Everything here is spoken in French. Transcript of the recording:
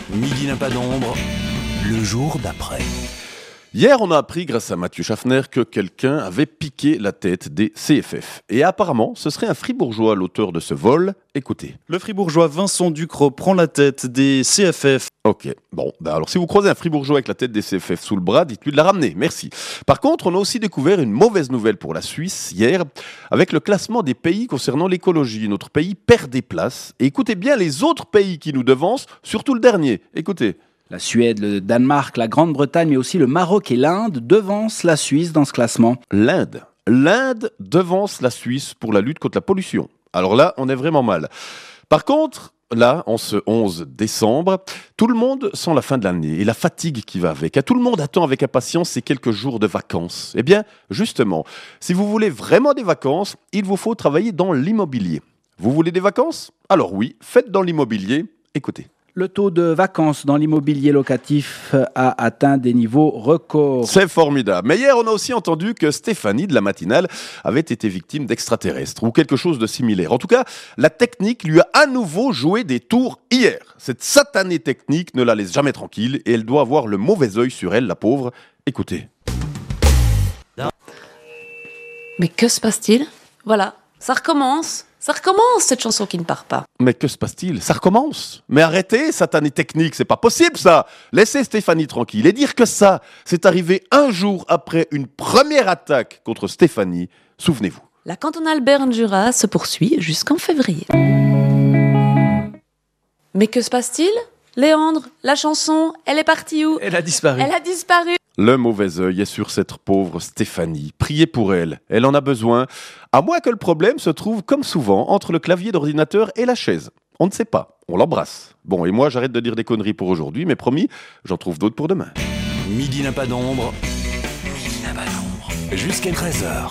Midi n'a pas d'ombre, le jour d'après. Hier, on a appris, grâce à Mathieu Schaffner, que quelqu'un avait piqué la tête des CFF. Et apparemment, ce serait un fribourgeois l'auteur de ce vol. Écoutez. Le fribourgeois Vincent Ducrot prend la tête des CFF. Ok, bon, alors si vous croisez un fribourgeois avec la tête des CFF sous le bras, dites-lui de la ramener, merci. Par contre, on a aussi découvert une mauvaise nouvelle pour la Suisse hier, avec le classement des pays concernant l'écologie. Notre pays perd des places. Et écoutez bien les autres pays qui nous devancent, surtout le dernier. Écoutez. La Suède, le Danemark, la Grande-Bretagne, mais aussi le Maroc et l'Inde devancent la Suisse dans ce classement. L'Inde devance la Suisse pour la lutte contre la pollution. Alors là, on est vraiment mal. Par contre, là, en ce 11 décembre, tout le monde sent la fin de l'année et la fatigue qui va avec. Tout le monde attend avec impatience ces quelques jours de vacances. Eh bien, justement, si vous voulez vraiment des vacances, il vous faut travailler dans l'immobilier. Vous voulez des vacances ? Alors oui, faites dans l'immobilier. Écoutez. Le taux de vacances dans l'immobilier locatif a atteint des niveaux records. C'est formidable. Mais hier, on a aussi entendu que Stéphanie de la matinale avait été victime d'extraterrestres ou quelque chose de similaire. En tout cas, la technique lui a à nouveau joué des tours hier. Cette satanée technique ne la laisse jamais tranquille et elle doit avoir le mauvais œil sur elle, la pauvre. Écoutez. Mais que se passe-t-il ? Voilà, ça recommence cette chanson qui ne part pas. Mais que se passe-t-il ? Ça recommence. Mais arrêtez, satanée technique, c'est pas possible ça. Laissez Stéphanie tranquille et dire que ça, c'est arrivé un jour après une première attaque contre Stéphanie. Souvenez-vous. La cantonale Berne-Jura se poursuit jusqu'en février. Mais que se passe-t-il ? Léandre, la chanson, elle est partie où ? Elle a disparu. Elle a disparu. Le mauvais œil est sur cette pauvre Stéphanie. Priez pour elle. Elle en a besoin. À moins que le problème se trouve, comme souvent, entre le clavier d'ordinateur et la chaise. On ne sait pas. On l'embrasse. Bon, et moi, j'arrête de dire des conneries pour aujourd'hui, mais promis, j'en trouve d'autres pour demain. Midi n'a pas d'ombre, jusqu'à 13h.